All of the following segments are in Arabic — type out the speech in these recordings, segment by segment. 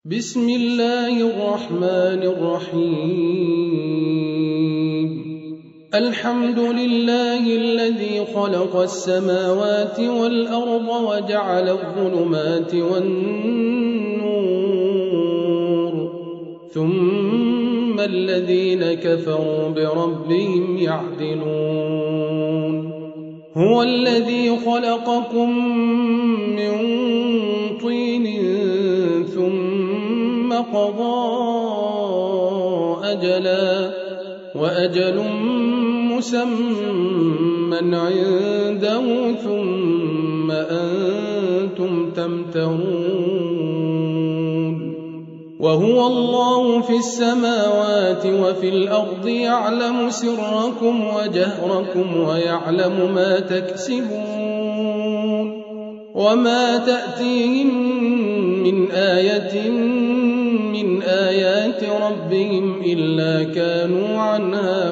بسم الله الرحمن الرحيم. الحمد لله الذي خلق السماوات والأرض وجعل الظلمات والنور ثم الذين كفروا بربهم يعدلون. هو الذي خلقكم من طين ثم قضى أجلا وأجل مسمى عنده ثم أنتم تمترون. وهو الله في السماوات وفي الأرض يعلم سركم وجهركم ويعلم ما تكسبون. وما تأتيهم من آية من آيات ربهم إلا كانوا عنها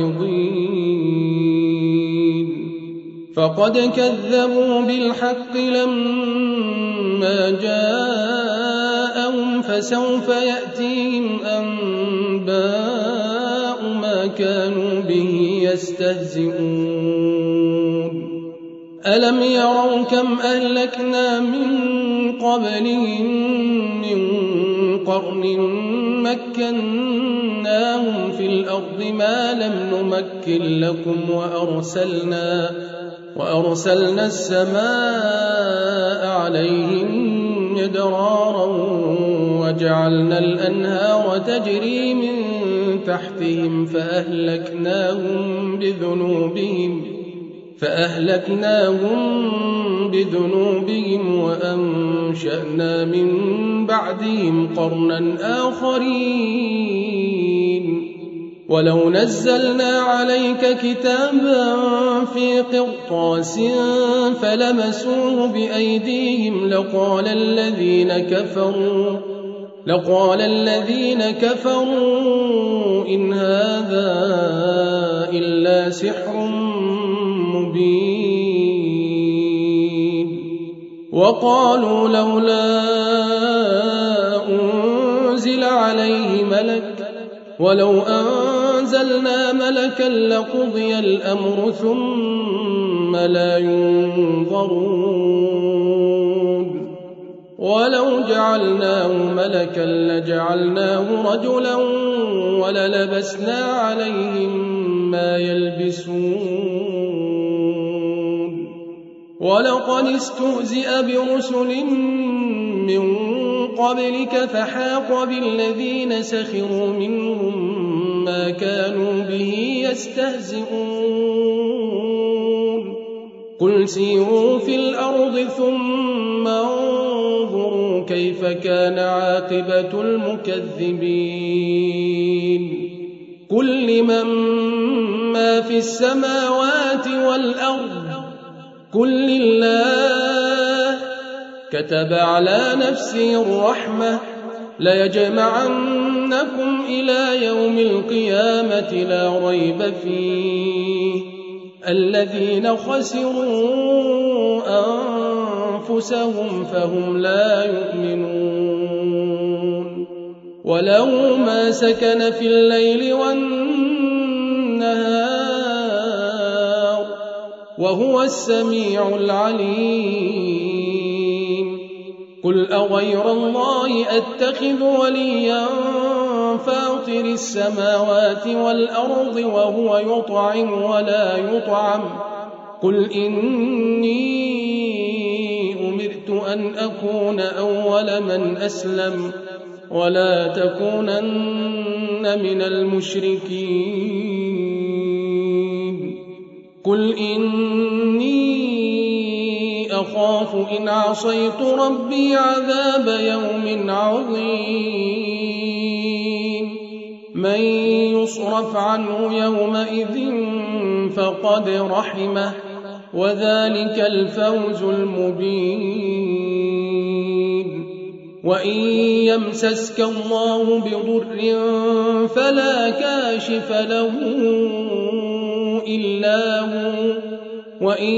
معرضين. فقد كذبوا بالحق لما جاءهم فسوف يأتيهم أنباء ما كانوا به يستهزئون. ألم يروا كم أهلكنا من قبلهم من قرن مكناهم في الأرض ما لم نمكن لكم وأرسلنا السماء عليهم مدرارا وجعلنا الأنهار تجري من تحتهم فأهلكناهم بذنوبهم وأنشأنا من بعدهم قرنا آخرين. ولو نزلنا عليك كتابا في قرطاس فلمسوه بأيديهم لقال الذين كفروا إن هذا إلا سحر مبين. وقالوا لولا أنزل عليه ملك ولو أنزلنا ملكا لقضي الأمر ثم لا ينظرون. ولو جعلناه ملكا لجعلناه رجلا وللبسنا عليهم ما يلبسون. ولقد استهزئ برسل من قبلك فحاق بالذين سخروا منهم ما كانوا به يستهزئون. قل سيروا في الأرض ثم انظروا كيف كان عاقبة المكذبين. قل لمن ما في السماوات والأرض قل لله كتب على نفسه الرحمة ليجمعنكم إلى يوم القيامة لا ريب فيه الذين خسروا أنفسهم فهم لا يؤمنون. وله ما سكن في الليل والنهار وهو السميع العليم. قل أغير الله أتخذ وليا فاطر السماوات والأرض وهو يطعم ولا يطعم. قل إني أمرت أن أكون أول من أسلم ولا تكونن من المشركين. قل إني أخاف إن عصيت ربي عذاب يوم عظيم. من يصرف عنه يومئذ فقد رحمه وذلك الفوز المبين. وإن يمسسك الله بضر فلا كاشف له إلا هو وإن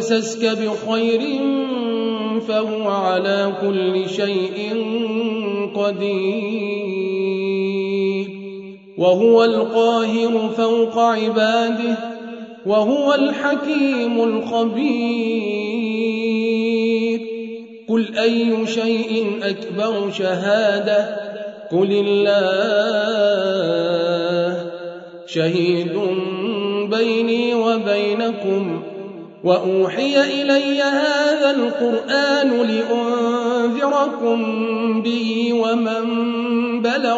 يمسسك بخير فهو على كل شيء قدير وهو القاهر فوق عباده وهو الحكيم الخبير قل أي شيء أكبر شهادة قل الله شهيد بيني وبينكم وأوحي إلي هذا القرآن لأنذركم به ومن بلغ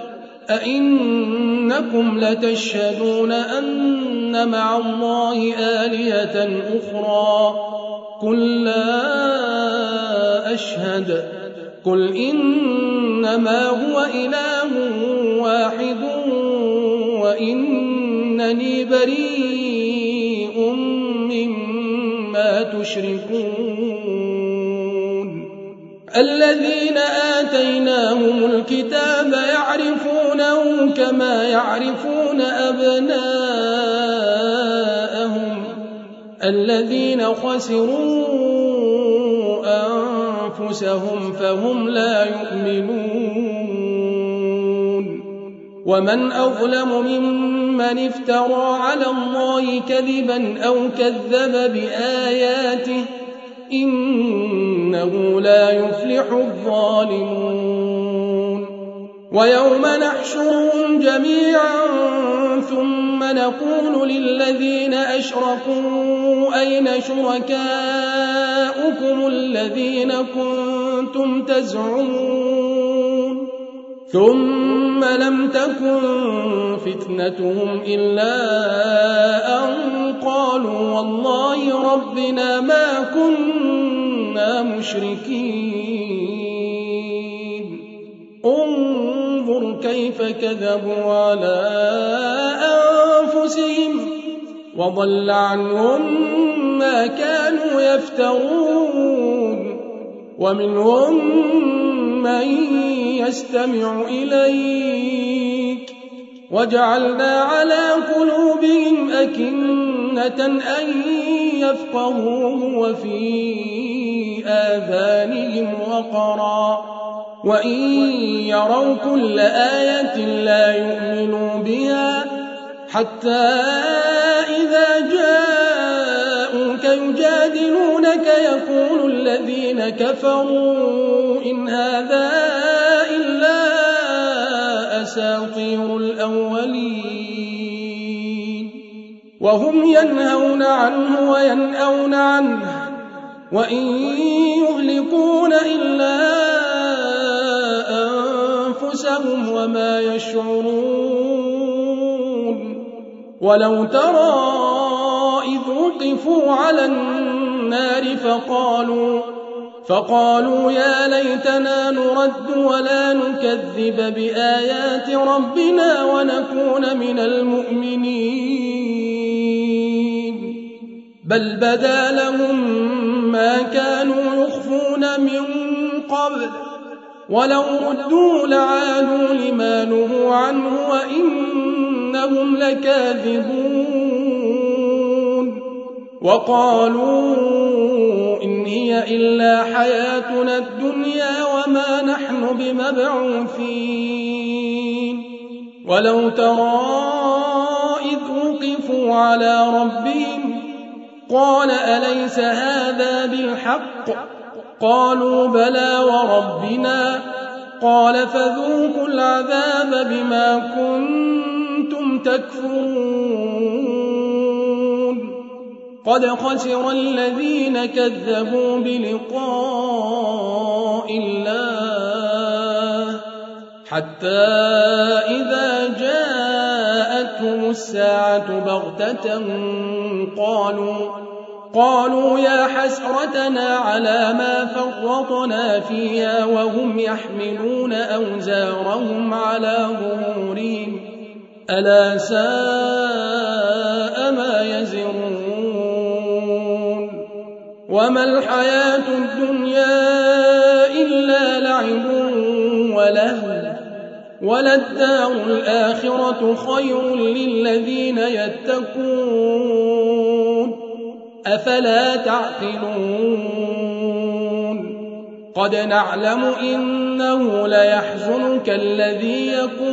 أئنكم لتشهدون أن مع الله آلهة أخرى قل لا أشهد قل إنما هو إله واحد وإنني بريء مما تشركون الذين آتيناهم الكتاب يعرفونه كما يعرفون أبناءهم الذين خسروا أنفسهم فهم لا يؤمنون ومن أظلم ممن افترى على الله كذبا أو كذب بآياته إنه لا يفلح الظالمون ويوم نحشرهم جميعا ثم نقول للذين أشركوا أين شركاؤكم الذين كنتم تزعمون ثم لم تكن فتنتهم إلا أن قالوا والله ربنا ما كنا مشركين انظر كيف كذبوا على أنفسهم وضل عنهم ما كانوا يفترون ومنهم من يستمع إليك وجعلنا على قلوبهم أكنة أن يفقهوه وفي آذانهم وقرا وإن يروا كل آية لا يؤمنوا بها حتى إذا جاءوك يجادلونك يقول الذين كفروا إن هذا إلا أساطير الأولين وهم ينهون عنه وينأون عنه وإن يهلكون إلا أنفسهم وما يشعرون ولو ترى إذ وقفوا على النار فقالوا يا ليتنا نرد ولا نكذب بآيات ربنا ونكون من المؤمنين بل بدا لهم ما كانوا يخفون من قبل ولو ردوا لعادوا لما نهوا عنه وإنهم لكاذبون وقالوا إن هي إلا حياتنا الدنيا وما نحن بمبعوثين ولو ترى إذ وقفوا على ربهم قال أليس هذا بالحق قالوا بلى وربنا قال فذوقوا العذاب بما كنتم تكفرون قد خسر الذين كذبوا بلقاء الله حتى إذا جاءتهم الساعة بغتة قالوا يا حسرتنا على ما فرطنا فيها وهم يحملون أوزارهم على ظهورهم ألا ساء ما يزرون وما الحياة الدنيا إلا لعب ولهو وللدار الآخرة خير للذين يتقون أفلا تعقلون قد نعلم إنه ليحزنك الذي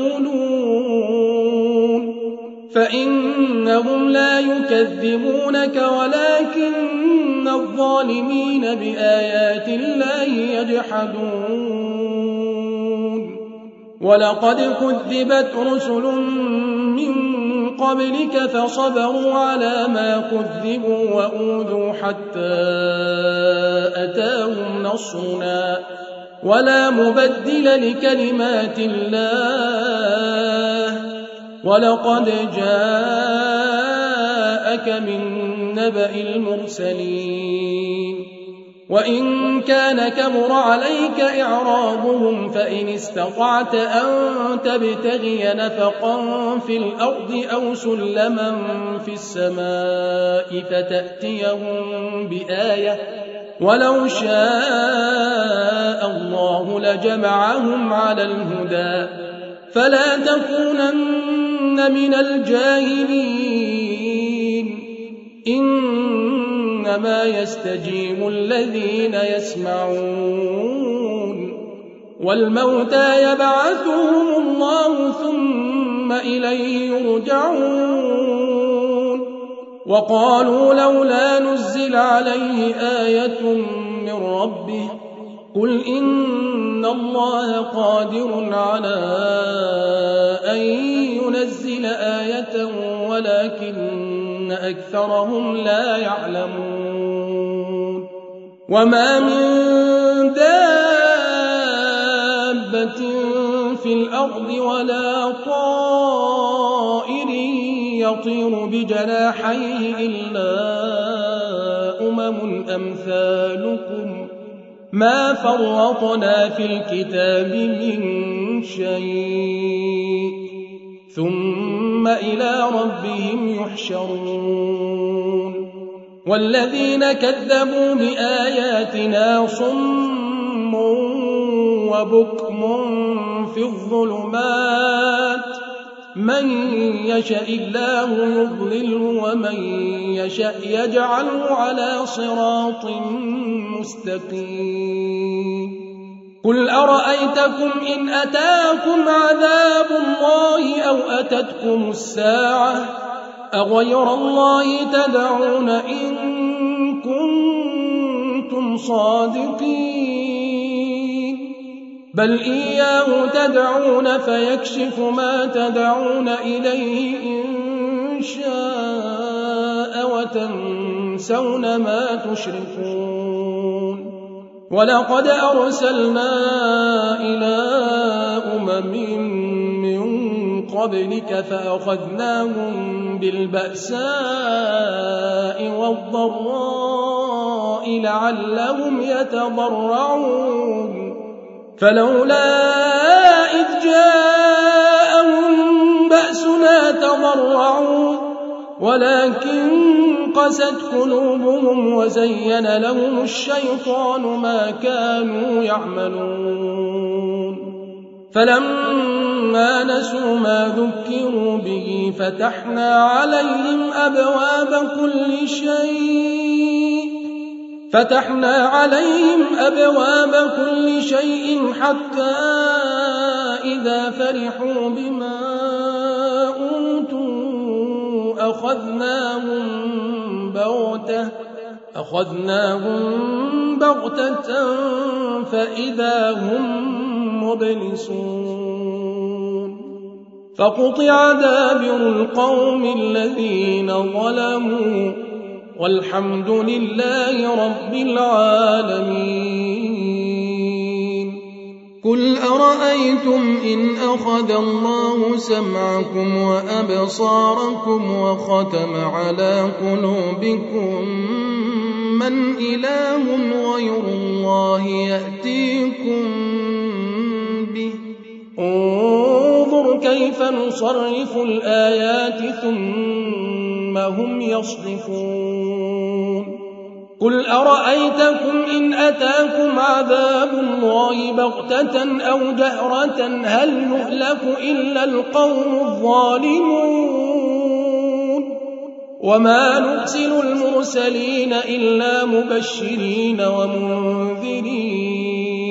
يقولون فإنهم لا يكذبونك ولكن الظالمين بآيات الله يجحدون ولقد كذبت رسل من قبلك فصبروا على ما كذبوا وأوذوا حتى أتاهم نصرنا ولا مبدل لكلمات الله ولقد جاءك من نبأ المرسلين وإن كان كبر عليك إعراضهم فإن استطعت أن تبتغي نفقا في الأرض أو سلما في السماء فتأتيهم بآية ولو شاء الله لجمعهم على الهدى فلا تكونن من الجاهلين إنما يستجيب الذين يسمعون والموتى يبعثهم الله ثم إليه يرجعون وقالوا لولا نزل عليه آية من ربه قل إن الله قادر على أن ينزل آية ولكن أكثرهم لا يعلمون وما من دابة في الأرض ولا طائر يطير بجناحيه إلا أمثالكم ما فرطنا في الكتاب من شيء ثم إلى ربهم يحشرون والذين كذبوا بآياتنا صم وبكم في الظلمات من يشاء الله يضلله ومن يشاء يجعله على صراط مستقيم قل أرأيتكم إن أتاكم عذاب الله أو أتتكم الساعة أغير الله تدعون إن كنتم صادقين بل إياه تدعون فيكشف ما تدعون إليه إن شاء وتنسون ما تشركون ولقد أرسلنا إلى من قبلك فأخذناهم بالبأساء والضراء لعلهم يتضرعون فلولا إذ جاءهم بأسنا تضرعوا ولكن قست قلوبهم وزين لهم الشيطان ما كانوا يعملون فلما نسوا ما ذكروا به فتحنا عليهم أبواب كل شيء حتى إذا فرحوا بما أوتوا أخذناهم بغتة فإذا هم مبلسون فقطع دابر القوم الذين ظلموا والحمد لله رب العالمين قل أرأيتم إن أخذ الله سمعكم وأبصاركم وختم على قلوبكم من إله غير الله يأتيكم به انظر كيف نصرف الآيات ثم هم يصدفون قل أرأيتكم إن أتاكم عذاب الله بغتة أو جهرة هل يهلك إلا القوم الظالمون وما نرسل المرسلين إلا مبشرين ومنذرين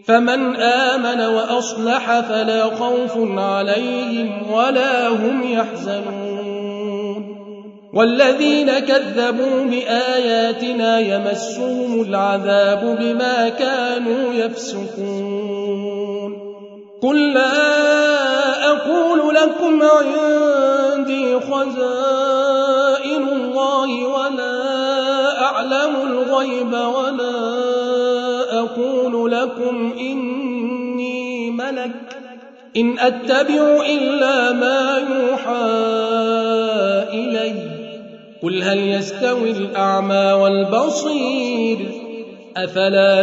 فمن آمن وأصلح فلا خوف عليهم ولا هم يحزنون والذين كذبوا بآياتنا يمسهم العذاب بما كانوا يفسقون قل لا أقول لكم عندي خزائن الله ولا أعلم الغيب ولا أقول لكم إني ملك إن أتبع إلا ما يوحى إلي قل هل يستوي الأعمى والبصير أفلا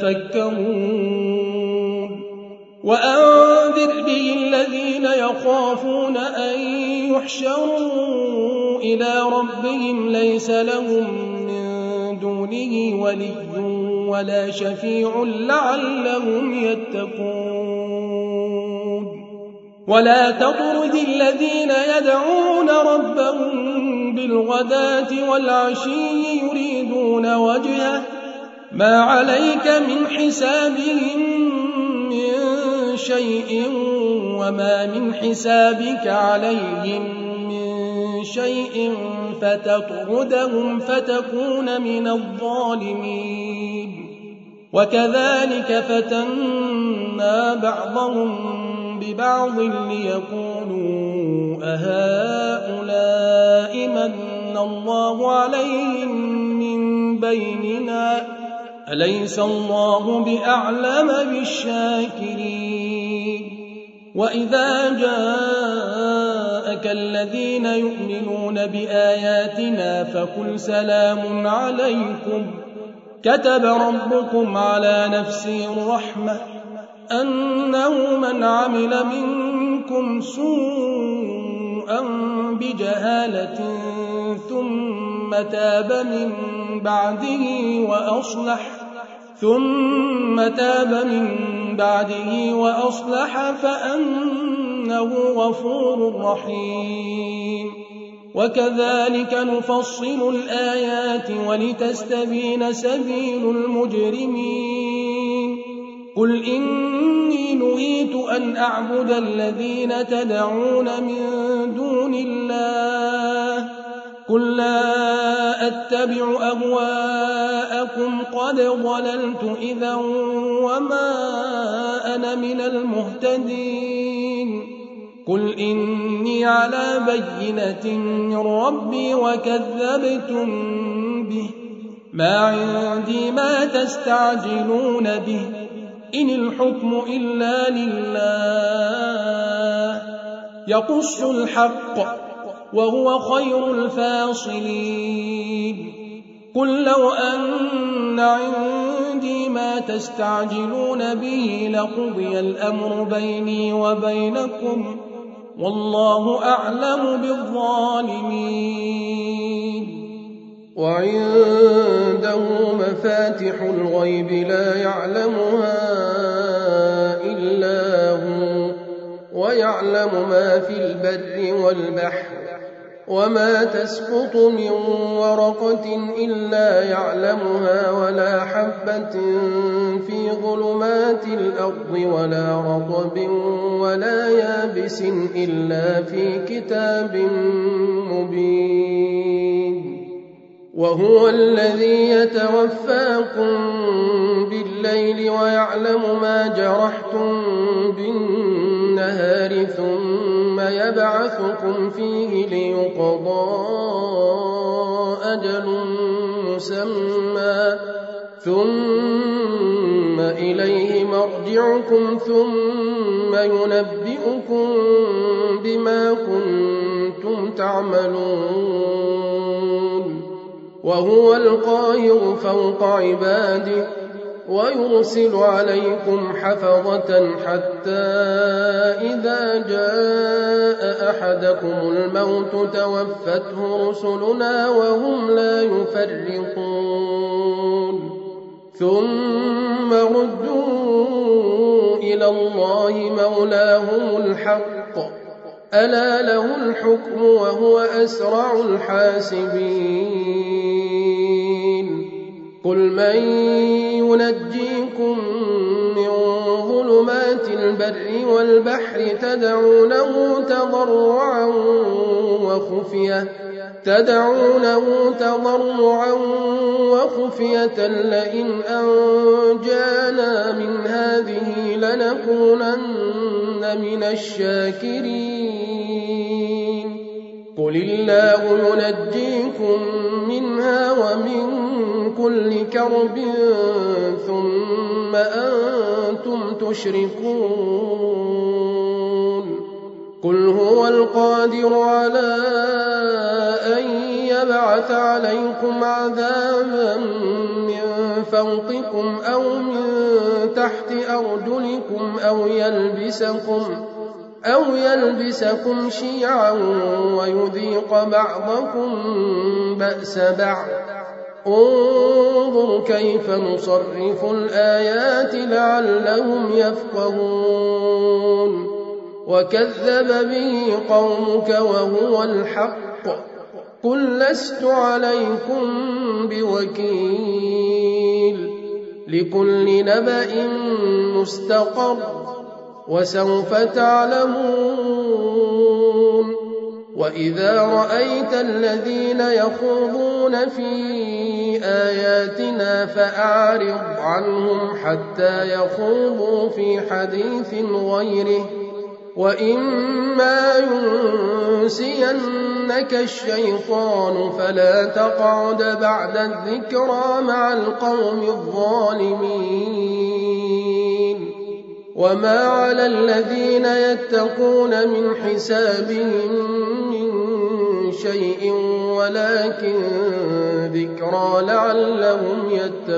تتفكرون وأنذر به الذين يخافون أن يحشروا إلى ربهم ليس لهم من دونه ولي ولا شفيع لعلهم يتقون ولا تطرد الذين يدعون ربهم بالغداة والعشي يريدون وجهه ما عليك من حسابهم من شيء وما من حسابك عليهم من شيء فتطردهم فتكون من الظالمين وكذلك فتنا بعضهم ببعض ليقولوا أهؤلاء من الله عليهم من بيننا أليس الله بأعلم بالشاكرين وإذا جاءك الذين يؤمنون بآياتنا فقل سلام عليكم كتب ربكم على نفسه الرحمة أنه من عمل منكم سوءا بجهالة ثم تاب من بعده وأصلح فأنه غفور رحيم وكذلك نفصل الآيات ولتستبين سبيل المجرمين قل إني نهيت أن أعبد الذين تدعون من دون الله قل لا أتبع أهواءكم قد ضللت إذا وما أنا من المهتدين قل إني على بينة من ربي وكذبتم به ما عندي ما تستعجلون به إن الحكم إلا لله يقص الحق وهو خير الفاصلين قل لو أن عندي ما تستعجلون به لقضي الأمر بيني وبينكم والله أعلم بالظالمين وعنده مفاتح الغيب لا يعلمها إلا هو ويعلم ما في البر والبحر وما تسقط من ورقة إلا يعلمها ولا حبة في ظلمات الأرض ولا رطب ولا يابس إلا في كتاب مبين وهو الذي يتوفاكم بالليل ويعلم ما جرحتم بالنهار ثم يبعثكم فيه ليقضى أجل مسمى ثم إليه مرجعكم ثم ينبئكم بما كنتم تعملون وهو القاهر فوق عباده ويرسل عليكم حفظة حتى إذا جاء أحدكم الموت توفته رسلنا وهم لا يفرطون ثم ردوا إلى الله مولاهم الحق ألا له الحكم وهو أسرع الحاسبين قل من ينجيكم من ظلمات البر والبحر تدعونه تضرعا وخفية لئن أنجانا من هذه لنكونن من الشاكرين قل الله ينجيكم منها ومن كل كرب ثم أنتم تشركون قل هو القادر على أن يبعث عليكم عذابا من فوقكم أو من تحت أرجلكم أو يلبسكم شيعا ويذيق بعضكم بأس بعض انظر كيف نصرف الآيات لعلهم يفقهون وكذب به قومك وهو الحق قل لست عليكم بوكيل لكل نبأ مستقر وسوف تعلمون وإذا رأيت الذين يخوضون في آياتنا فأعرض عنهم حتى يخوضوا في حديث غيره وإما ينسينك الشيطان فلا تقعد بعد الذكرى مع القوم الظالمين وما على الذين يتقون من حسابهم من شيء ولكن ذكرى لعلهم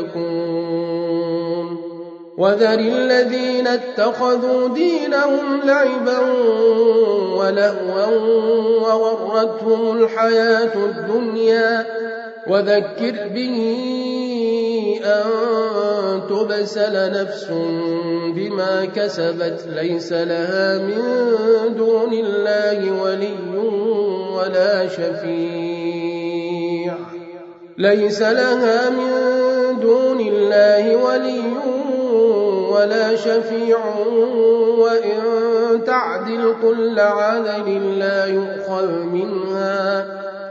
يتقون وذر الذين اتخذوا دينهم لعبا ولهوا وغرتهم الحياة الدنيا وذكر به أن تبسل نفس بما كسبت ليس لها من دون الله ولي ولا شفيع وإن تعدل كل عدل لا يؤخذ منها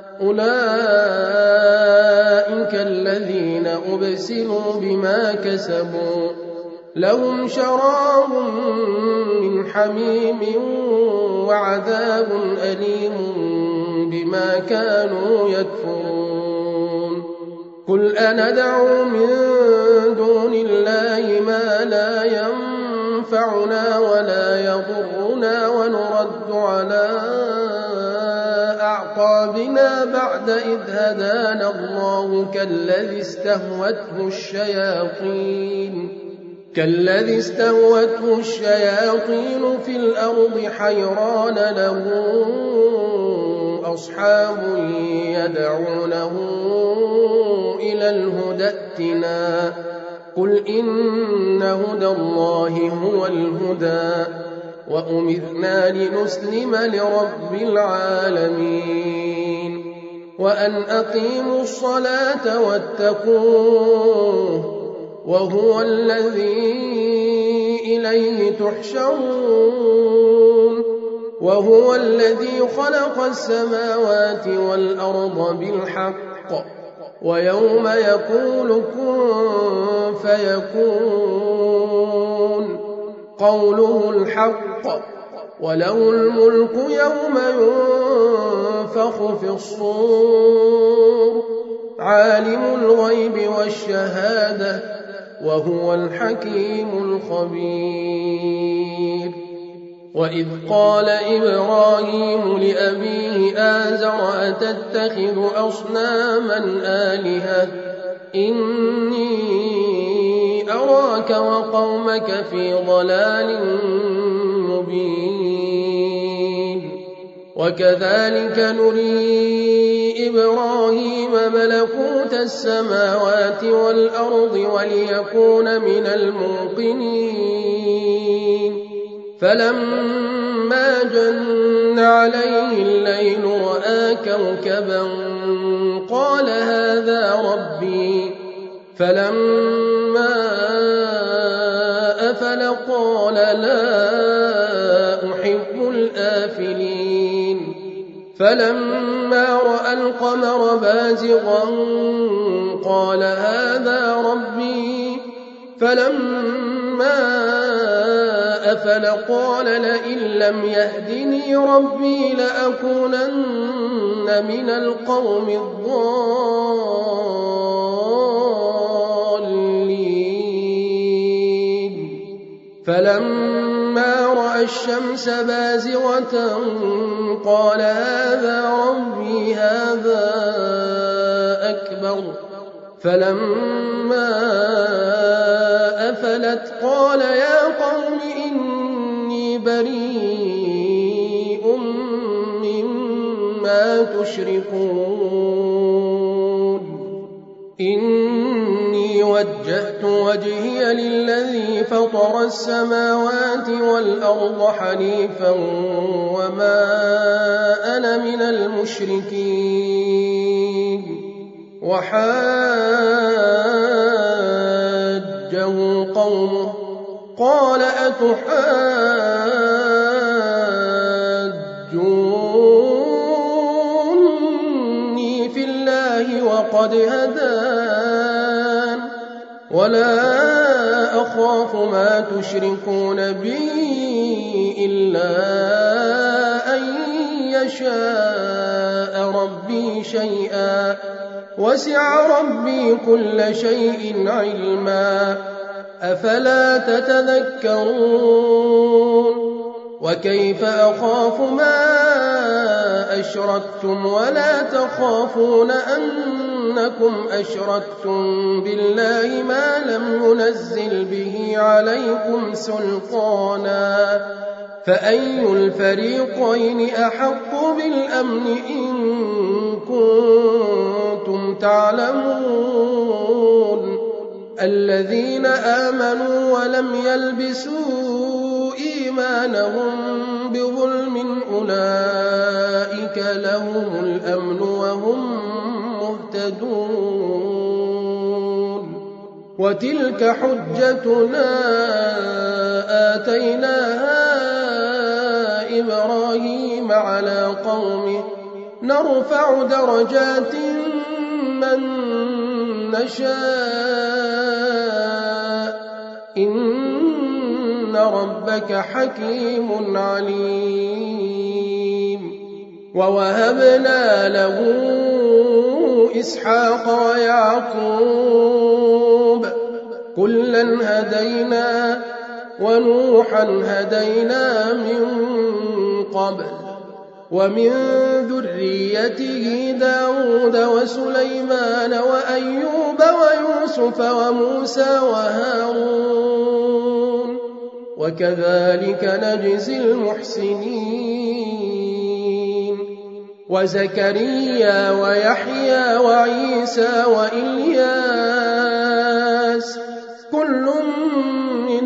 أولئك الذين أبسلوا بما كسبوا لهم شراب من حميم وعذاب أليم بما كانوا يكفرون قل أندعو من دون الله ما لا ينفعنا ولا يضرنا ونرد على أعقابنا بعد إذ هدانا الله كالذي استهوته الشياطين في الأرض حيران له أصحاب يدعونه إلى الهدى ائتنا قل إن هدى الله هو الهدى وأمرنا لنسلم لرب العالمين وأن أقيموا الصلاة واتقوه وهو الذي إليه تحشرون وهو الذي خلق السماوات والأرض بالحق ويوم يقول كن فيكون قوله الحق وله الملك يوم ينفخ في الصور عالم الغيب والشهادة وهو الحكيم الخبير وإذ قال إبراهيم لأبيه آزر أتتخذ أصناما آلهة إني أراك وقومك في ضلال مبين وكذلك نري إبراهيم ملكوت السماوات والأرض وليكون من الموقنين فلما جن عليه الليل رأى كوكبا قال هذا ربي فلما آفل قال لا أحب الآفلين فلما رأى القمر بازغا قال هذا ربي فلما أفل قال لئن لم يهدني ربي لأكونن من القوم الضالين فلما رأى الشمس بازغة قال هذا ربي هذا أكبر فلما أفلت قال يا قوم إني بريء مما تشركون إني وجهت وجهي للذي فطر السماوات والأرض حنيفا وما أنا من المشركين وحاجه قومه قال أتحاجوني في الله وقد هدان ولا أخاف ما تشركون به إلا أن يشاء ربي شيئا وسع ربي كل شيء علما أفلا تتذكرون وكيف أخاف ما أشركتم ولا تخافون أنكم أشركتم بالله ما لم ينزل به عليكم سلطانا فأي الفريقين أحق بالأمن إن كنتم تعلمون الذين آمنوا ولم يلبسوا إيمانهم بظلم أولئك لهم الأمن وهم مهتدون وتلك حجتنا آتيناها إبراهيم على قومه نرفع درجات من نشاء إن ربك حكيم عليم ووهبنا له إسحاق ويعقوب كلا هدينا ونوحا هدينا من قبل ومن ذريته داود وسليمان وأيوب ويوسف وموسى وهارون وكذلك نجزي المحسنين وزكريا ويحيى وعيسى وإلياس كل من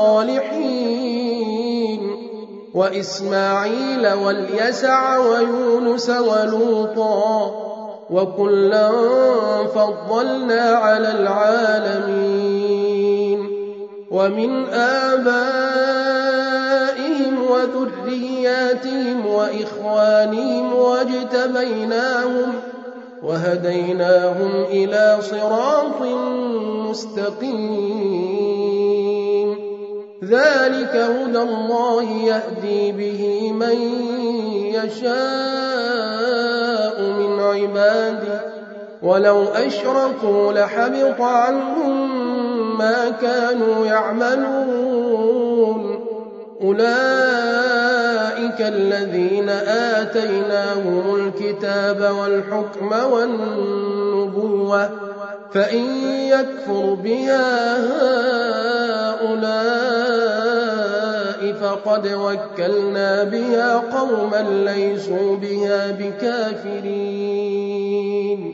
الصالحين وإسماعيل واليسع ويونس ولوطا وكلا فضلنا على العالمين ومن آبائهم وذرياتهم وإخوانهم واجتبيناهم وهديناهم إلى صراط مستقيم ذلك هدى الله يهدي به من يشاء من عباده ولو أشركوا لحبط عنهم ما كانوا يعملون أولئك الذين آتيناهم الكتاب والحكم والنبوة فإن يكفر بها هؤلاء فقد وكلنا بها قوما ليسوا بها بكافرين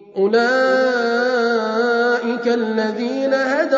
أولئك الذين هدى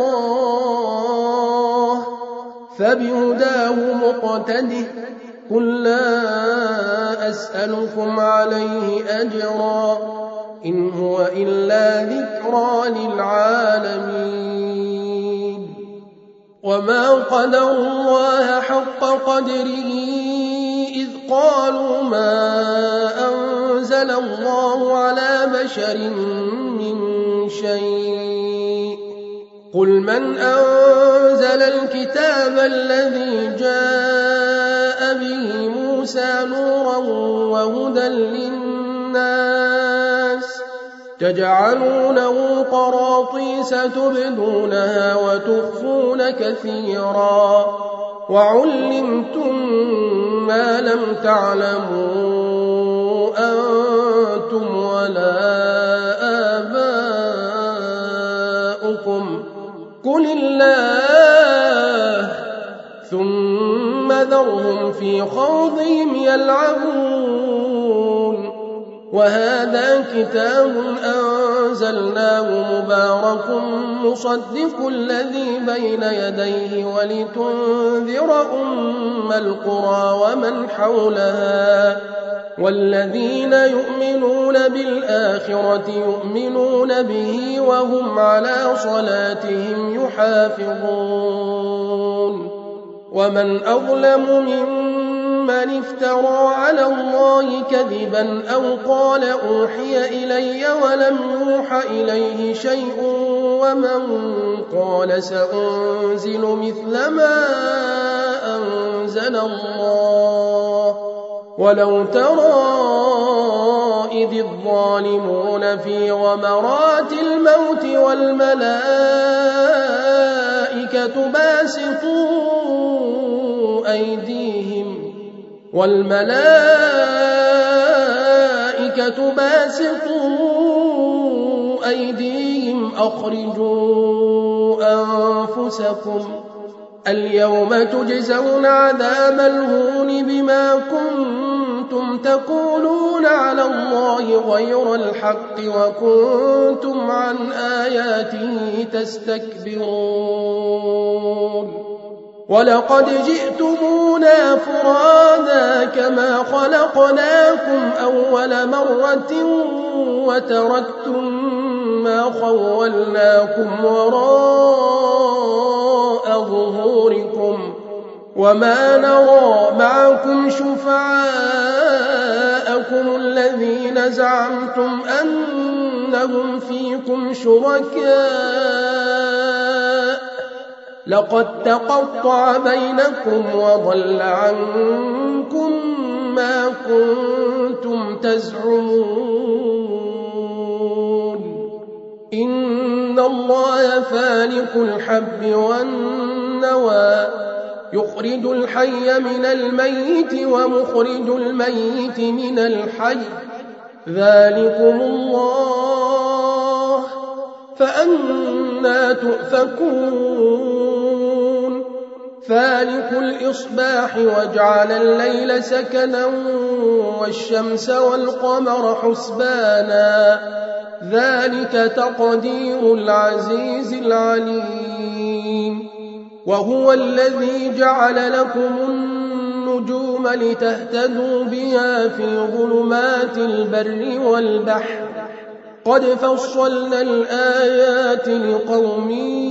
الله فبهداه مقتده قل لا أسألكم عليه أجرا إن هو إلا ذكرى للعالمين وما قدروا الله حق قدره إذ قالوا ما أنزل الله على بشر من شيء قل من أنزل الكتاب الذي جاء به موسى نورا وهدى للناس تجعلونه قراطيس تبدونها وتخفون كثيرا وعلمتم ما لم تعلموا أنتم ولا آباؤكم قل الله ثم ذرهم في خوضهم يلعبون وهذا كتاب أنزلناه مبارك مصدق الذي بين يديه ولتنذر أم القرى ومن حولها والذين يؤمنون بالآخرة يؤمنون به وهم على صلاتهم يحافظون ومن أظلم ممن افترى على الله كذبا أو قال أوحي إلي ولم يوح إليه شيء ومن قال سأنزل مثل ما أنزل الله ولو ترى إذ الظالمون في غمرات الموت والملائكة باسطوا أيديهم أخرجوا أنفسكم اليوم تجزون عذاب الهون بما كنتم تقولون على الله غير الحق وكنتم عن آياته تستكبرون ولقد جئتمونا فرادا كما خلقناكم أول مرة وتركتم ما خولناكم وراء ظهوركم وما نرى معكم شفعاءكم الذين زعمتم أنهم فيكم شركاء لقد تقطع بينكم وضل عنكم ما كنتم تزعمون إن الله فالق الحب والنوى يخرج الحي من الميت ومخرج الميت من الحي ذلكم الله فأنى تؤفكون فالق الإصباح وجعل الليل سكنا والشمس والقمر حسبانا ذلك تقدير العزيز العليم وهو الذي جعل لكم النجوم لتهتدوا بها في ظلمات البر والبحر قد فصلنا الآيات لقوم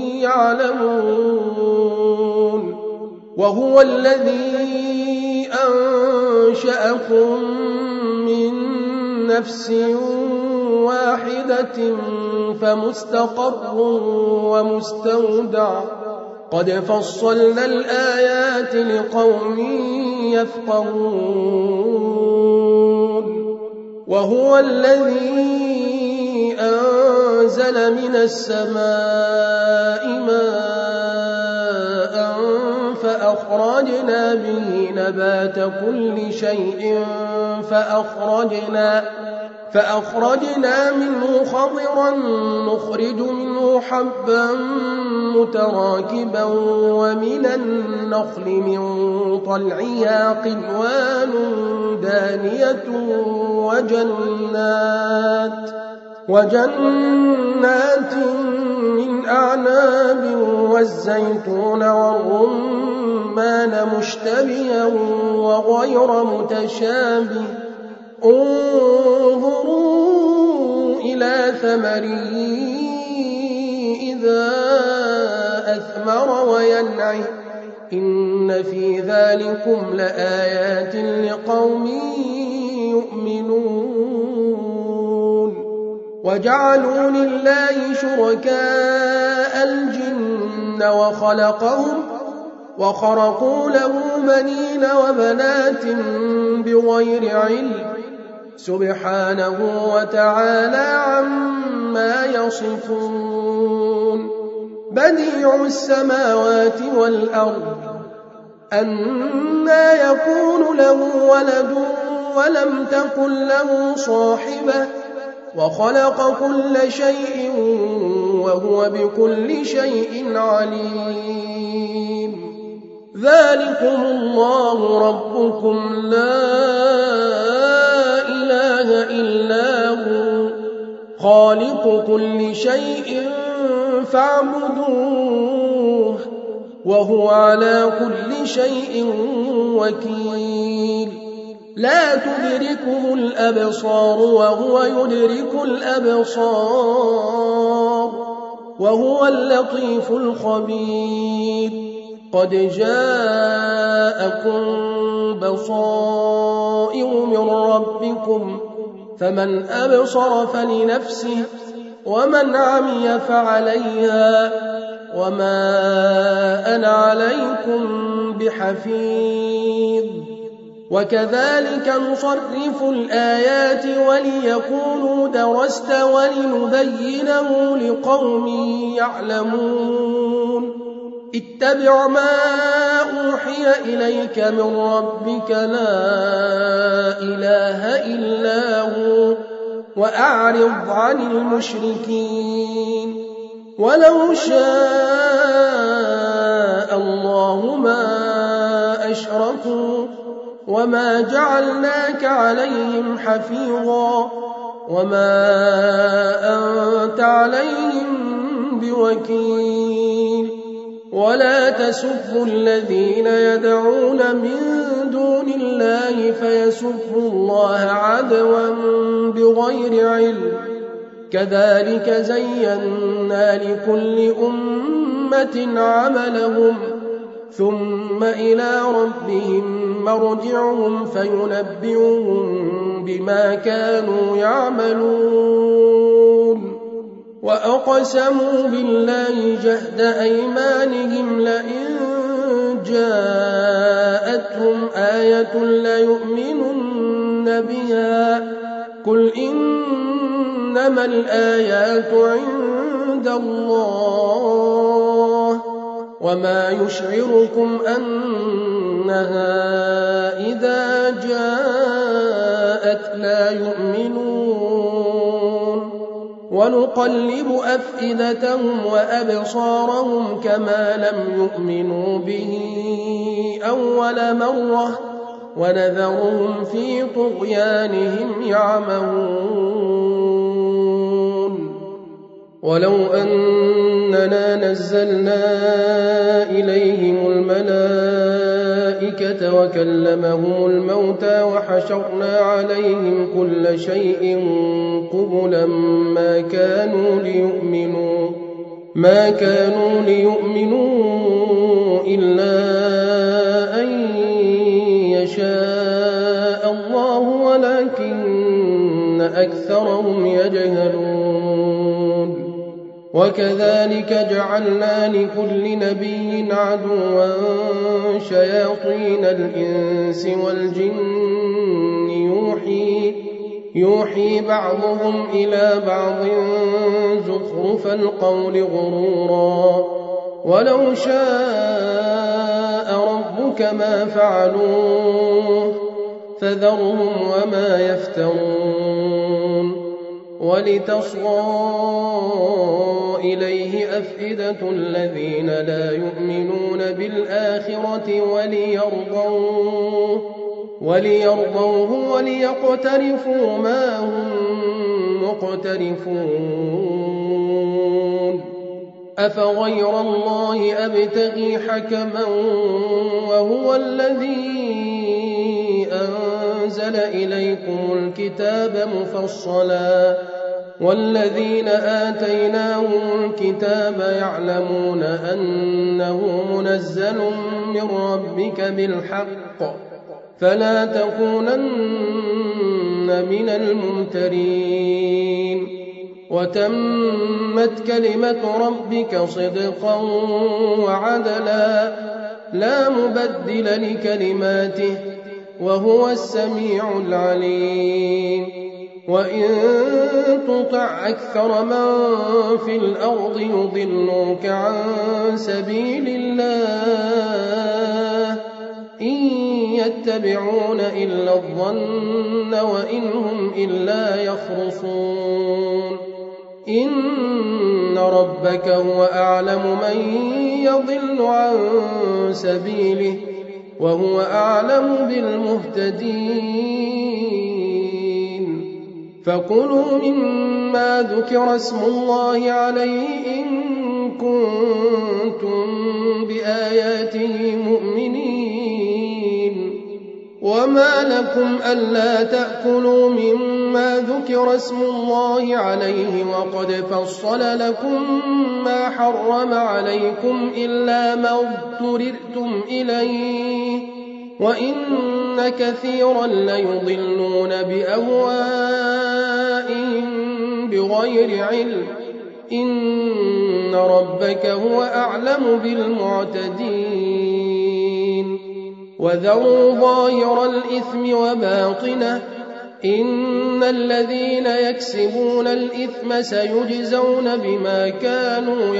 يعلمون وهو الذي أنشأكم من نفس واحدة فمستقر ومستودع قد فصلنا الآيات لقوم يفقهون وهو الذي أنزل من السماء ماء فأخرجنا به نبات كل شيء فأخرجنا منه خضرا نخرج منه حبا متراكبا ومن النخل من طلعها قنوان دانية وجنات من أعناب والزيتون والرمان مشتبها وغير متشابه انظروا إلى ثمره إذا أثمر يثمر وينعي إن في ذلكم لآيات لقوم يؤمنون وجعلوا لله شركاء الجن وخرقوا له بنين وبنات بغير علم سبحانه وتعالى عما يصفون بديع السماوات والأرض أنى يكون له ولد ولم تكن له صاحبة وخلق كل شيء وهو بكل شيء عليم ذلكم الله ربكم لا إله إلا هو خالق كل شيء فاعبدوه وهو على كل شيء وكيل لا تدركه الأبصار وهو يدرك الأبصار وهو اللطيف الخبير قد جاءكم بصائر من ربكم فمن أبصر فلنفسه ومن عمي فعليها وما أنا عليكم بحفيظ وكذلك نصرف الآيات وليكونوا درست ولنبينه لقوم يعلمون اتبع ما أوحي إليك من ربك لا إله إلا هو وأعرض عن المشركين ولو شاء الله ما أشركوا وما جعلناك عليهم حفيظا وما أنت عليهم بوكيل ولا تسبوا الذين يدعون من دون الله فيسبوا الله عدوا بغير علم كذلك زينا لكل أمة عملهم ثم إلى ربهم مرجعهم فينبئهم بما كانوا يعملون وأقسموا بالله جهد أيمانهم لئن جاءتهم آية ليؤمنن بها قل إنما الآيات عند الله وما يشعركم أنها إذا جاءت لا يؤمنون ونقلب أفئدتهم وأبصارهم كما لم يؤمنوا به أول مرة ونذرهم في طغيانهم يعمهون ولو أننا نزلنا إليهم الملائكة وكلمهم الموتى وحشرنا عليهم كل شيء قبلا ما كانوا ليؤمنوا إلا أن يشاء الله ولكن أكثرهم يجهلون وكذلك جعلنا لكل نبي عدوا شياطين الإنس والجن يوحي بعضهم إلى بعض زخرف القول غرورا ولو شاء ربك ما فعلوه فذرهم وما يفترون ولتصغى إليه أفئدة الذين لا يؤمنون بالآخرة وليرضوه وليقترفوا ما هم مقترفون أفغير الله أبتغي حكما وهو الذي أنزل إليكم الكتاب مفصلا والذين آتيناهم الكتاب يعلمون أنه منزل من ربك بالحق فلا تكونن من الممترين وتمت كلمة ربك صدقا وعدلا لا مبدل لكلماته وهو السميع العليم وإن تطع أكثر من في الأرض يضلوك عن سبيل الله إن يتبعون إلا الظن وإن هم إلا يخرصون إن ربك هو أعلم من يضل عن سبيله وهو أعلم بالمهتدين فكلوا مما ذكر اسم الله عليه إن كنتم بآياته مؤمنين وما لكم ألا تأكلوا مما ذكر اسم الله عليه وقد فصل لكم ما حرم عليكم إلا ما اضطررتم إليه وإن كثيرا ليضلون بأهوائهم بغير علم إن ربك هو أعلم بالمعتدين وذروا ظاهر الإثم وباطنه إن الذين يكسبون الإثم سيجزون بما كانوا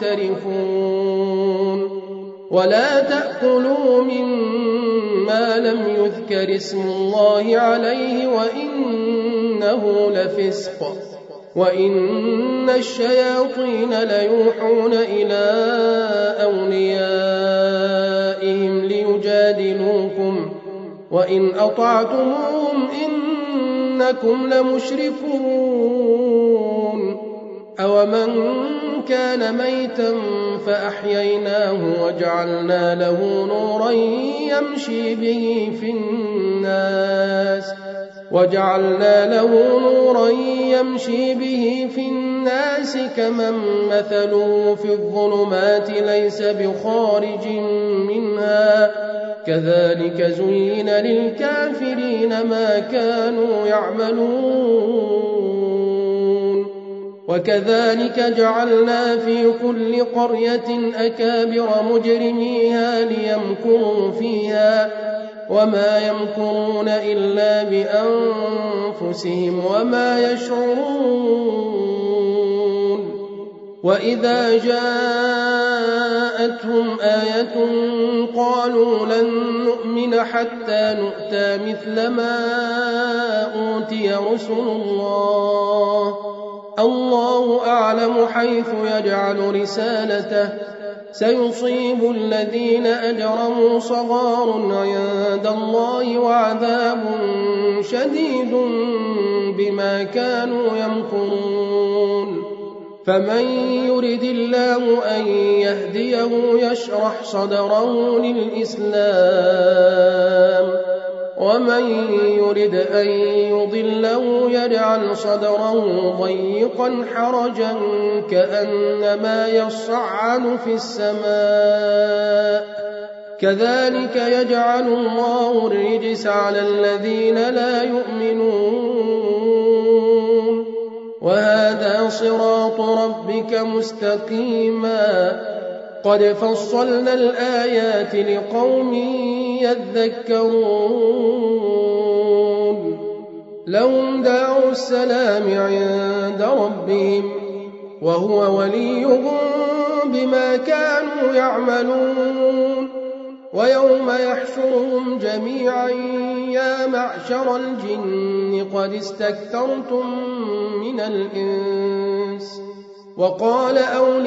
يقترفون ولا تأكلوا مما لم يذكر اسم الله عليه وإنه لفسق وإن الشياطين ليوحون إلى أوليائهم ليجادلوكم وإن أطعتموهم إنكم لمشركون أومن كان ميتا فأحييناه وجعلنا له نورا يمشي به في الناس كمن مثله في الظلمات ليس بخارج منها كذلك زين للكافرين ما كانوا يعملون وكذلك جعلنا في كل قرية أكابر مجرميها ليمكروا فيها وما يمكرون إلا بأنفسهم وما يشعرون وإذا جاءتهم آية قالوا لن نؤمن حتى نؤتى مثل ما أوتي رسل الله أعلم حيث يجعل رسالته سيصيب الذين أجرموا صغار عند الله وعذاب شديد بما كانوا يمكرون فمن يرد الله أن يهديه يشرح صدره للإسلام ومن يرد أن يضله يجعل صدره ضيقا حرجا كأنما يصعد في السماء كذلك يجعل الله الرجس على الذين لا يؤمنون وهذا صراط ربك مستقيما قد فصلنا الآيات لقوم يذكرون لهم دار السلام عند ربهم وهو وليهم بما كانوا يعملون ويوم يحشرهم جميعا يا معشر الجن قد استكثرتم من الإنس وقال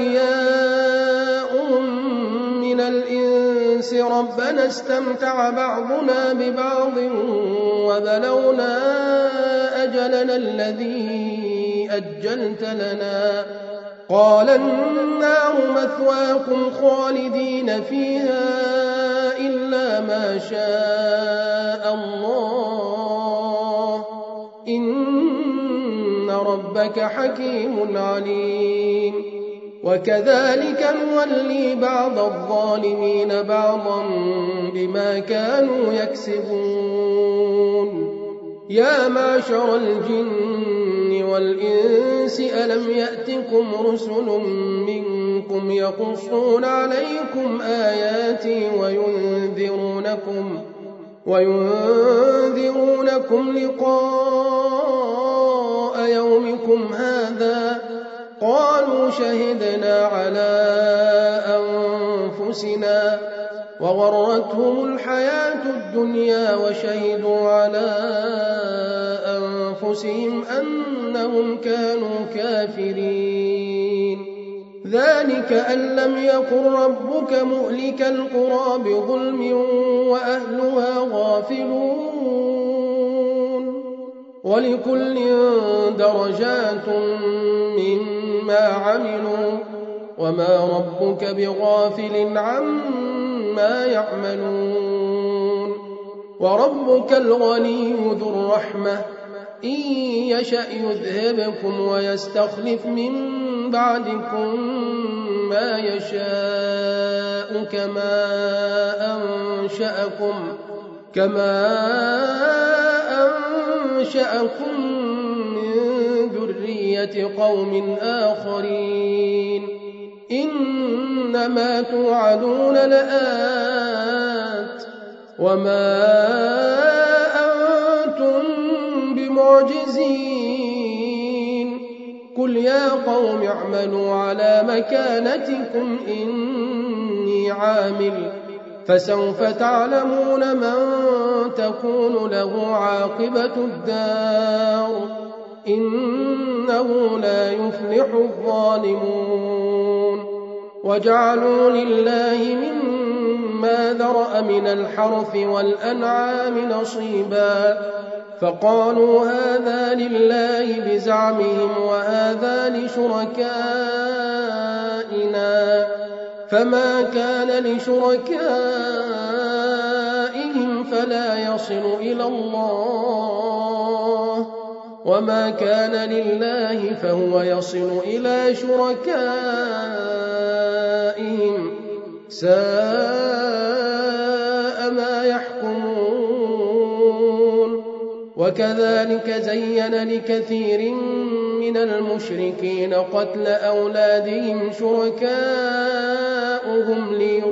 أولياؤهم من الإنس ربنا استمتع بعضنا ببعض وبلغنا أجلنا الذي أجلت لنا قال النار مثواكم خالدين فيها إلا ما شاء الله إن ربك حكيم عليم وكذلك نولي بعض الظالمين بعضا بما كانوا يكسبون يا معشر الجن والإنس ألم يأتكم رسل منكم يقصون عليكم آياتي وينذرونكم لقاء يومكم هذا قالوا شهدنا على أنفسنا وغرتهم الحياة الدنيا وشهدوا على أنفسهم أنهم كانوا كافرين ذلك أن لم يكن ربك مهلك القرى بظلم وأهلها غافلون ولكل درجات مما عملوا وما ربك بغافل عما يعملون وربك الغني ذو الرحمة إن يشأ يذهبكم ويستخلف من بعدكم ما يشاء كما أنشأكم من ذرية قوم آخرين إنما توعدون لآت وما أنتم بمعجزين قل يا قوم اعملوا على مكانتكم إني عامل فسوف تعلمون من تكون له عاقبة الدار إنه لا يفلح الظالمون وجعلوا لله مما ذرأ من الحرث والأنعام نصيبا فقالوا هذا لله بزعمهم وهذا لشركائنا فما كان لشركائهم فلا يصل إلى الله وما كان لله فهو يصل إلى شركائهم ساء ما يحكمون وكذلك زين لكثير من المشركين قتل أولادهم شركاؤهم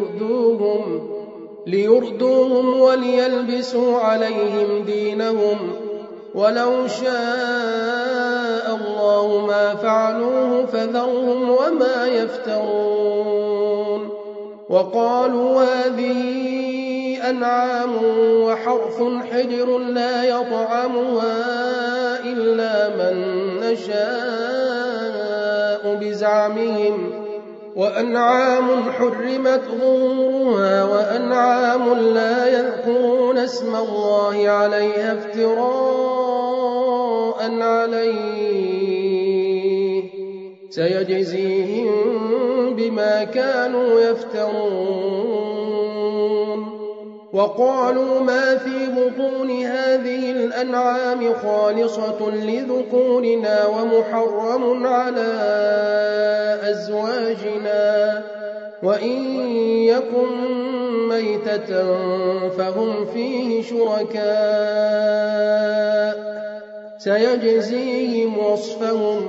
ليردوهم وليلبسوا عليهم دينهم ولو شاء الله ما فعلوه فذرهم وما يفترون وقالوا هذه أنعام وحرث حجر لا يطعمها إلا من نشاء بزعمهم وأنعام حرمت ظهورها وأنعام لا يذكرون اسم الله عليها افتراء عليه سيجزيهم بما كانوا يفترون وقالوا ما في بطون هذه الأنعام خالصة لذكورنا ومحرم على أزواجنا وإن يكن ميتة فهم فيه شركاء سيجزيهم وصفهم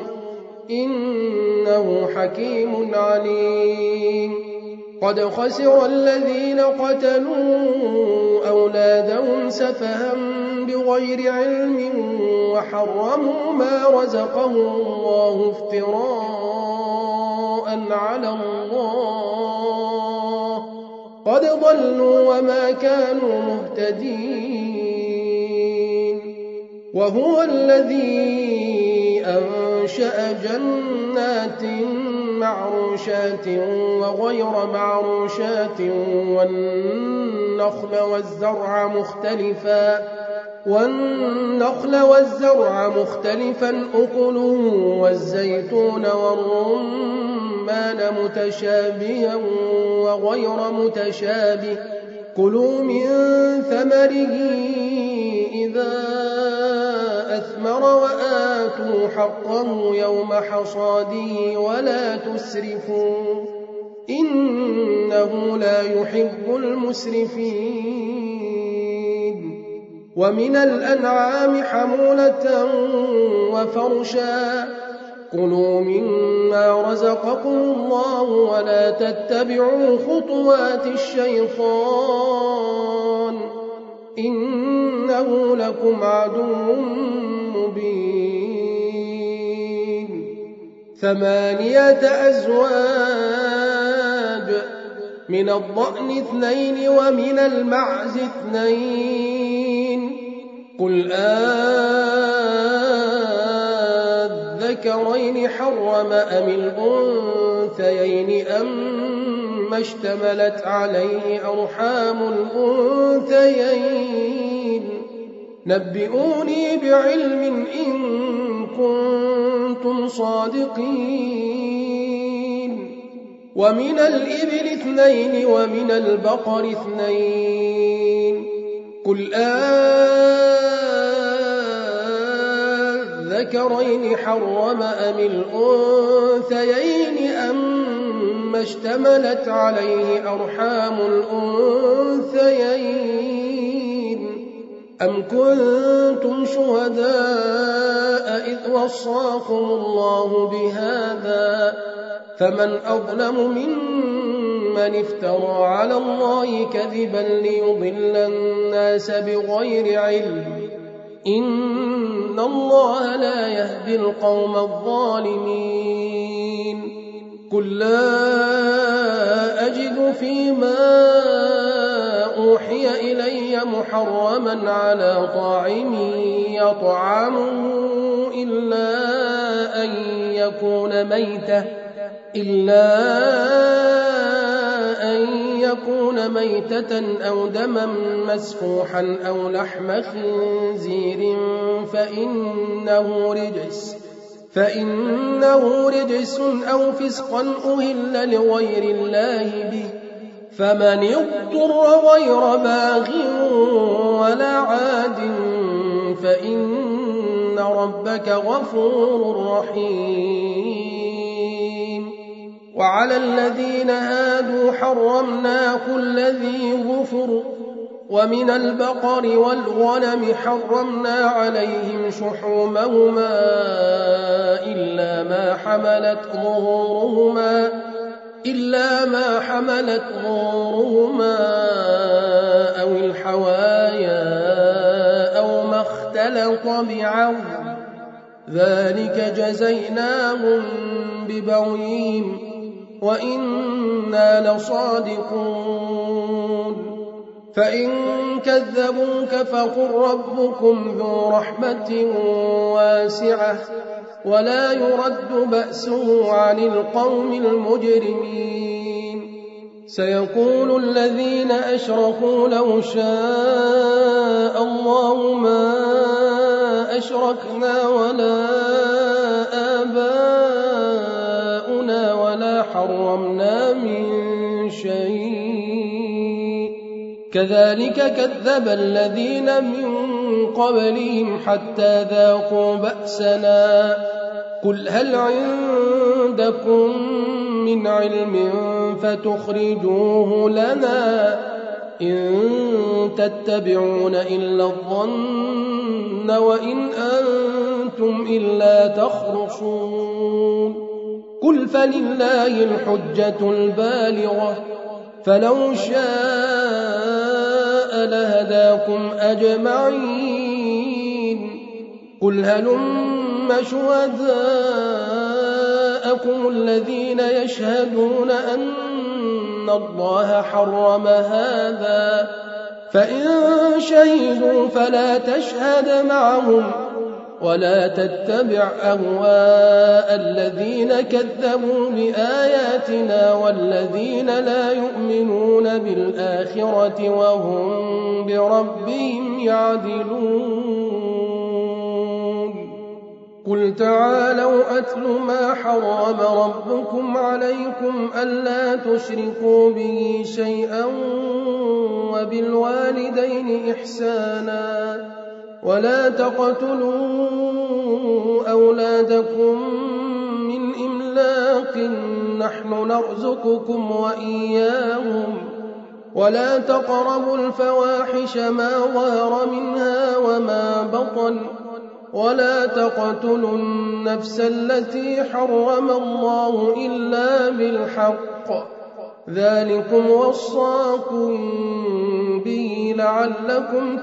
إنه حكيم عليم قد خسر الذين قتلوا أولادهم سفها بغير علم وحرموا ما رزقهم الله افتراء على الله قد ضلوا وما كانوا مهتدين وهو الذي أنشأ جنات معروشات وغير معروشات والنخل والزرع مختلفا أكله والزيتون والرمان متشابها وغير متشابه كلوا من ثمره إذا أثمر أثمر وآتوا حقه يوم حصاده ولا تسرفوا إنه لا يحب المسرفين ومن الأنعام حمولة وفرشا كلوا مما رزقكم الله ولا تتبعوا خطوات الشيطان إنه لكم عدو مبين 8 أزواج من الضأن 2 ومن المعز 2 قل الذكرين حرم أم الأنثيين أما اشتملت عليه أرحام الأنثيين نبئوني بعلم إن كنتم صادقين ومن الإبل 2 ومن البقر 2 قل الذكرين حرم أم الأنثيين أما اشتملت عليه أرحام الأنثيين أم كنتم شهداء إذ وصاكم الله بهذا فمن أظلم ممن افترى على الله كذبا ليضل الناس بغير علم إن الله لا يهدي القوم الظالمين قل لا أجد فيما أوحي إلي محرما على طاعم يطعمه إلا أن يكون ميتة أو دما مسفوحا أو لحم خنزير فإنه رجس أو فسقا أهل لغير الله به فمن اضطر غير باغ ولا عاد فإن ربك غفور رحيم وعلى الذين هادوا حرمنا كل ذي ظفر ومن البقر والغنم حرمنا عليهم شحومهما إلا ما حملت ظهورهما أو الحوايا أو ما اختلط بعظم ذلك جزيناهم ببغيهم وإنا لصادقون فإن كذبوك فقل ربكم ذو رحمة واسعة ولا يرد بأسه عن القوم المجرمين سيقول الذين أشركوا لو شاء الله ما أشركنا ولا آباؤنا ولا حرمنا من شيء كذلك كذب الذين من قبلهم حتى ذاقوا بأسنا قل هل عندكم من علم فتخرجوه لنا إن تتبعون إلا الظن وإن أنتم إلا تخرصون قل فلله الحجة البالغة فلو شاء لهداكم أجمعين قل هلم شهداءكم الذين يشهدون أن الله حرم هذا فإن شهدوا فلا تشهد معهم ولا تتبع أهواء الذين كذبوا بآياتنا والذين لا يؤمنون بالآخرة وهم بربهم يعدلون قل تعالوا أتل ما حرم ربكم عليكم ألا تشركوا به شيئا وبالوالدين إحسانا ولا تقتلوا أولادكم من إملاق نحن نرزقكم وإياهم ولا تقربوا الفواحش ما ظهر منها وما بطن ولا تقتلوا النفس التي حرم الله إلا بالحق ذلكم وصاكم به لعلكم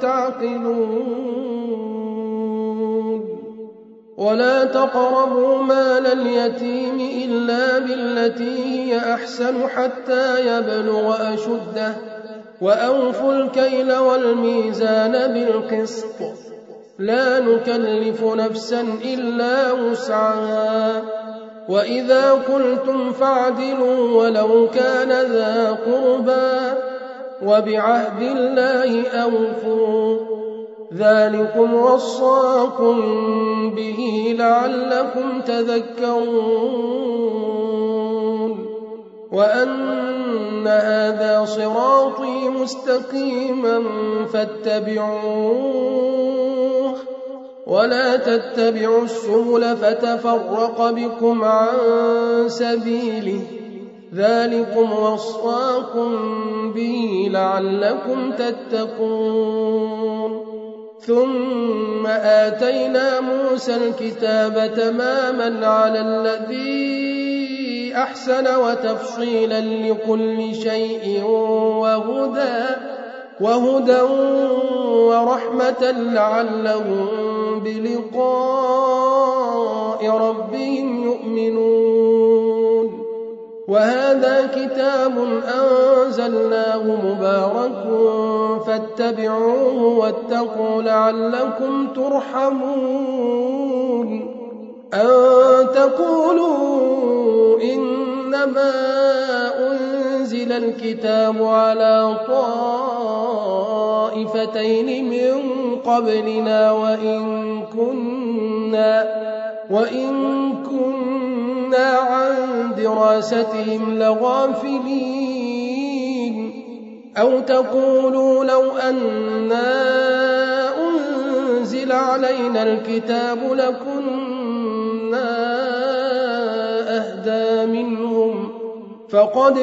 تعقلون ولا تقربوا مال اليتيم إلا بالتي هي أحسن حتى يبلغ أشده وأوفوا الكيل والميزان بالقسط لا نكلف نفسا إلا وسعها وإذا قلتم فاعدلوا ولو كان ذا قربى وبعهد الله أوفوا ذلكم وصاكم به لعلكم تذكرون وأن هذا صراطي مستقيما فاتبعوه ولا تتبعوا السبل فتفرق بكم عن سبيله ذلكم وصاكم به لعلكم تتقون ثم آتينا موسى الكتاب تماما على الذي أحسن وتفصيلا لكل شيء وهدى ورحمة لعلهم بلقاء ربهم يؤمنون وهذا كتاب أنزلناه مبارك فاتبعوه واتقوا لعلكم ترحمون أن تقولوا إنما أنزل الكتاب على طائفتين من قبلنا وإن كنا عن دراستهم لغافلين أو تقولوا لو أنا أنزل علينا الكتاب لكنا أهدى منهم فقد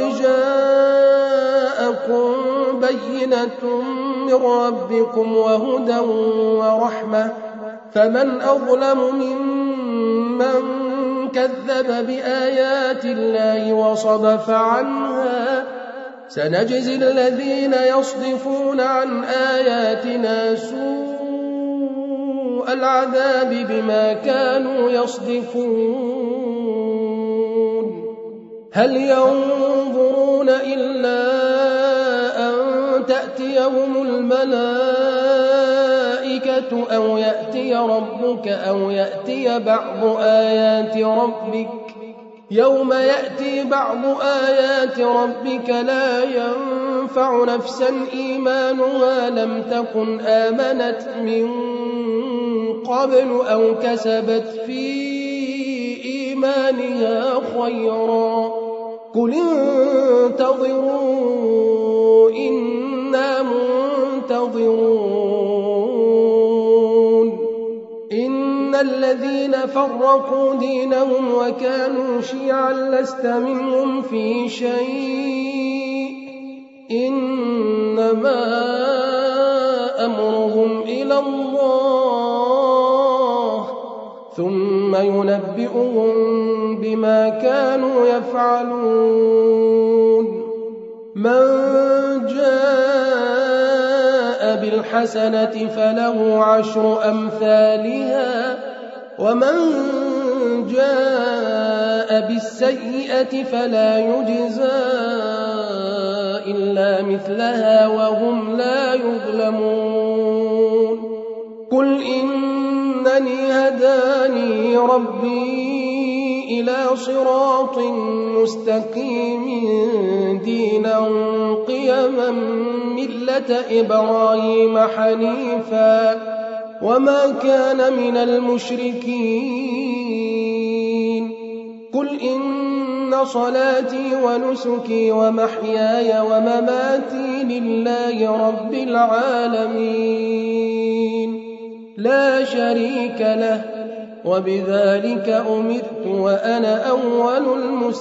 جاءكم بينة من ربكم وهدى ورحمة فمن أظلم ممن كذب بآيات الله وصدف عنها سنجزي الذين يصدفون عن آياتنا سوء العذاب بما كانوا يصدفون هل ينظرون إلا أن تأتيهم الملائكة أو يأتي ربك أو يأتي بعض آيات ربك يوم يأتي بعض آيات ربك لا ينفع نفسا إيمانها لم تكن آمنت من قبل أو كسبت في إيمانها خيرا قل انتظروا إنا منتظرون إن الذين فرقوا دينهم وكانوا شيعا لست منهم في شيء إنما أمرهم إلى الله ثم ينبئهم بما كانوا يفعلون من جاء بالحسنة فله 10 أمثالها ومن جاء بالسيئة فلا يجزى إلا مثلها وهم لا يظلمون قل إنني هداني ربي إلى صراط مستقيم دينا قيما ملة إبراهيم حنيفا وما كان من المشركين قل إن صلاتي ونسكي ومحياي ومماتي لله رب العالمين لا شريك له، وبذلك أمرت وأنا أول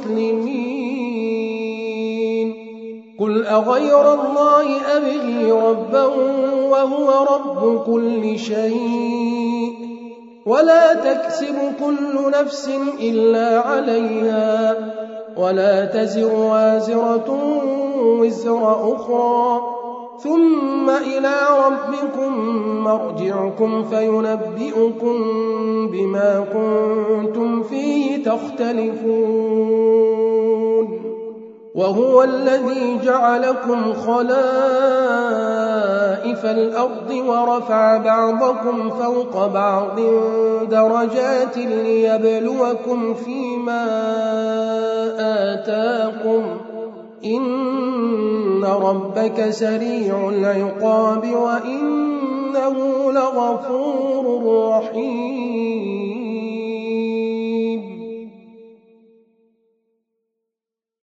المسلمين. قل أغير الله أبغي ربا وهو رب كل شيء، ولا تكسب كل نفس إلا عليها، ولا تزر وازرة وزر أخرى، ثم إلى ربكم مرجعكم فينبئكم بما كنتم فيه تختلفون. وهو الذي جعلكم خلائف الأرض ورفع بعضكم فوق بعض درجات ليبلوكم فيما آتاكم، إن ربك سريع العقاب وإنه لغفور رحيم.